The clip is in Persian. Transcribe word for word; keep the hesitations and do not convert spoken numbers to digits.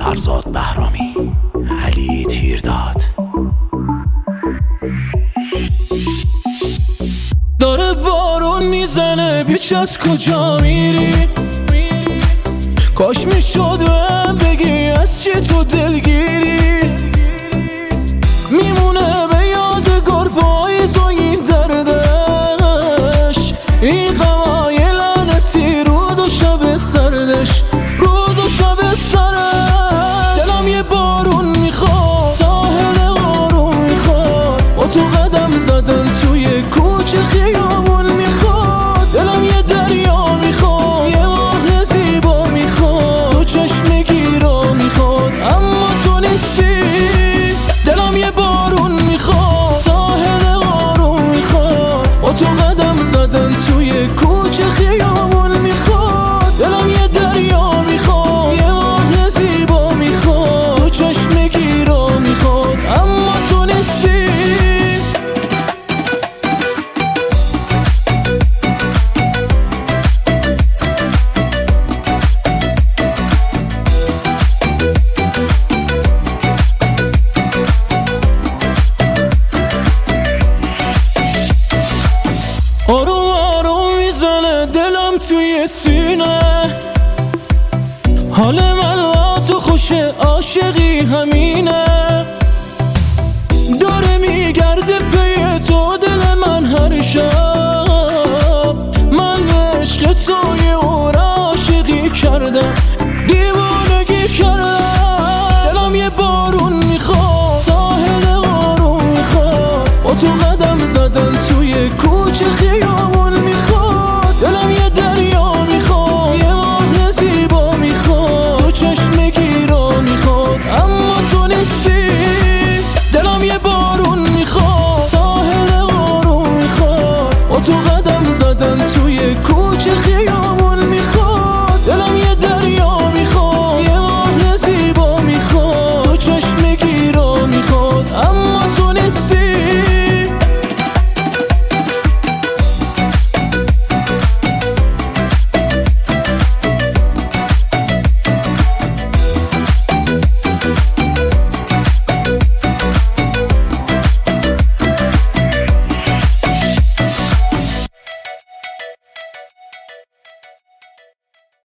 فرزاد بهرامی، علی تیرداد. داره بارون میزنه بیچت کجا میری؟ کاش میشد بهم بگی از چی تو دلگیری. میمونه به یادگار پاییز و این دردش، این غمای لعنتی روز و شب سردش، روز و شب سردش. دلم یه بارون میخواد، ساحل آروم میخواد، با تو قدم زدن توی کوچه خیابون میخواد. دلم یه دریا میخواد، یه ماه زیبا میخواد، تو چشم گیرا میخواد اما تو نیستی. دلم یه بارون میخواد، ساحل آروم میخواد، با تو قدم زدن توی کوچه خیابون میخواد. دلم یه دریا میخواد، یه ماه زیبا میخواد، تو چشم گیرا میخواد اما تو نیستی. آروم آروم میزنه دلم توی سینه، حال من با تو خوشه، عاشقی همینه. داره میگرده پی تو دل من هر شب، من به عشق توی اون عاشقی کردم. دیوونه